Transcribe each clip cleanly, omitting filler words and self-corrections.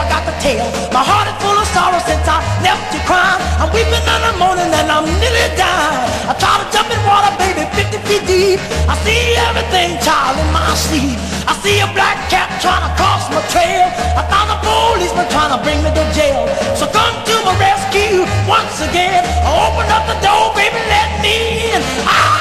I got to tell. My heart is full of sorrow since I left you crying. I'm weeping in the morning and I'm nearly dying. I try to jump in water, baby, 50 feet deep. I see everything, child, in my sleep. I see a black cat trying to cross my trail. I found a policeman trying to bring me to jail. So come to my rescue once again. Open up the door, baby, let me in.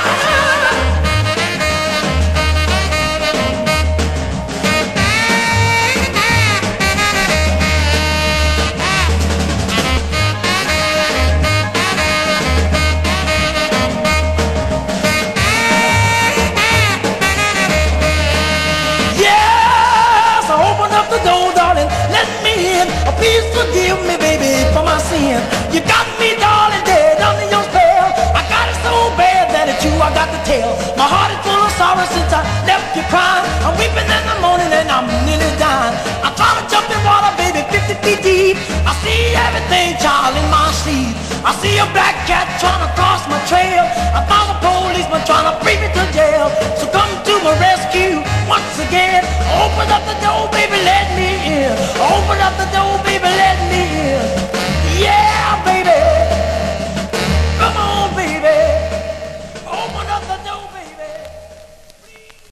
Please forgive me, baby, for my sin. You got me, darling, dead under your spell. I got it so bad that it's you I got to tell. My heart is full of sorrow since I left you crying. I'm weeping in the morning and I'm nearly dying. I try to jump in water, baby, 50 feet deep. I see everything, child, in my sleep. I see a black cat trying to cross my trail. I found a policeman trying to bring me to jail. So come to my rescue once again. Open up the door, baby, let me in. Open up the door, baby, let me in.